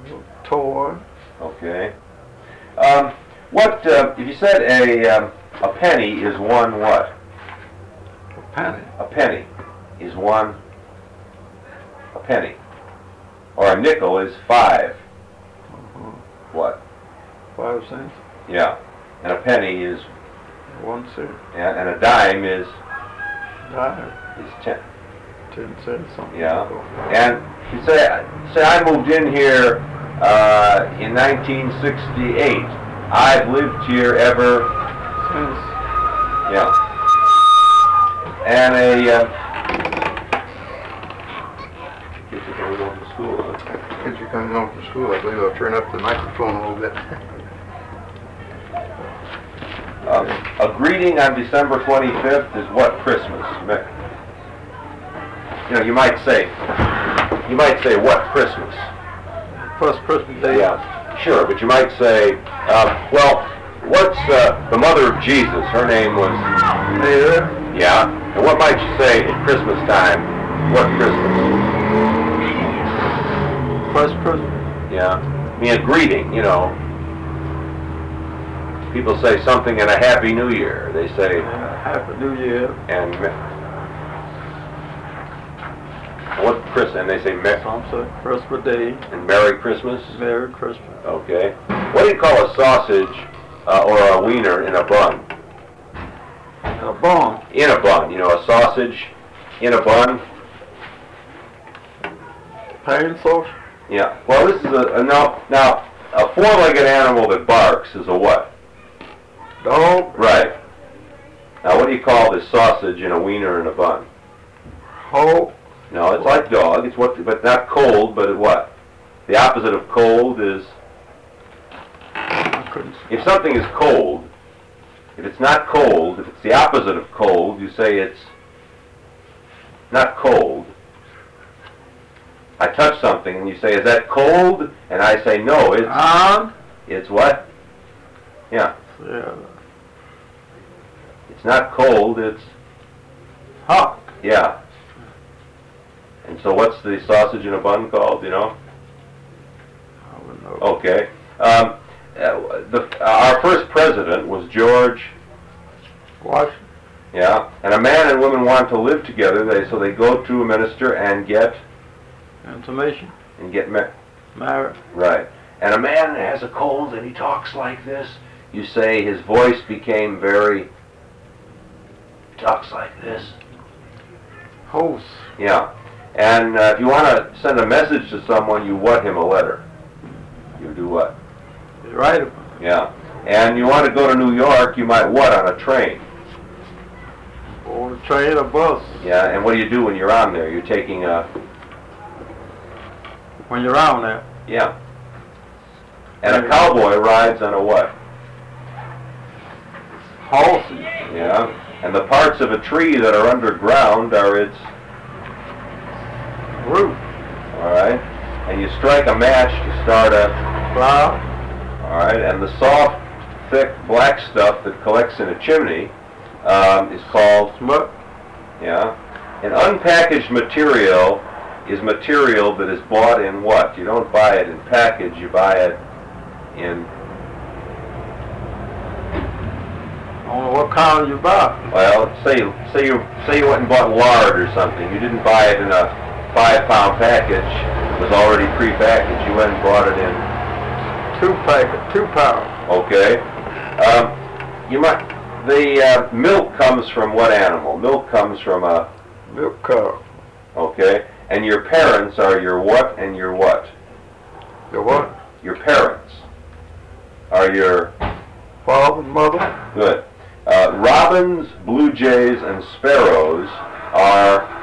Toy. Okay. What if you said a penny is one what? A penny. A penny is one. A penny. Or a nickel is 5. What? 5 cents. Yeah. And a penny is 1 cent. Yeah, and a dime is Dime. 10. 10 cents. Something. Yeah. And you say I moved in here in 1968. I've lived here ever Since. Yeah. And kids are going home from school, huh? Kids are coming home from school. I believe I'll turn up the microphone a little bit. A greeting on December 25th is what Christmas? You know, you might say what Christmas? First Christmas Day. Yeah, sure, but you might say, well, what's the mother of Jesus? Her name was Mary. Yeah. And what might you say at Christmas time? What Christmas? First Christmas. Yeah. I mean, a greeting, you know. People say something and a Happy New Year. They say, Happy New Year. and what Chris? And they say, Some say Christmas Day. and Merry Christmas. Merry Christmas. Okay. What do you call a sausage or a wiener in a bun? A bun. In a bun. You know, a sausage in a bun. Plain sauce. Yeah. Well, this is now a four-legged animal that barks is a what? Dog. Right. Now, what do you call this sausage in a wiener in a bun? Hog. No, it's like dog. It's what, but not cold. But what? The opposite of cold is I couldn't. if something is cold. If it's not cold, if it's the opposite of cold, you say it's not cold. I touch something and you say, "Is that cold?" And I say, "No, it's what?" Yeah. Yeah. It's not cold. It's Hot. yeah. And so, what's the sausage in a bun called? You know? I wouldn't know. Okay. Our first president was George. Washington. Yeah. And a man and woman want to live together. So they go to a minister and get Information. married. Right. And a man has a cold and he talks like this. You say his voice became very. Talks like this. Host. Yeah. And if you want to send a message to someone, you what him a letter. You do what? You're right. Yeah. And you want to go to New York, you might what on a train? Or a train or bus. Yeah. And what do you do when you're on there? You're taking a. When you're on there. Yeah. And a cowboy rides on a what? Horses. Yeah. And the parts of a tree that are underground are its Root. all right. And you strike a match to start a Flour. all right. And the soft, thick black stuff that collects in a chimney is called Smut. yeah. An unpackaged material is material that is bought in what? You don't buy it in package. You buy it in. I don't know what kind you buy. Well, say you went and bought lard or something. You didn't buy it in a 5-pound package. It was already pre-packaged. You went and bought it in. 2 packet, 2 pounds. Okay. You might. The milk comes from what animal? Milk comes from a. Milk cow. Okay. And your parents are your what and your what? Your what? Your parents are your. Father, mother. Good. Robins, blue jays, and sparrows are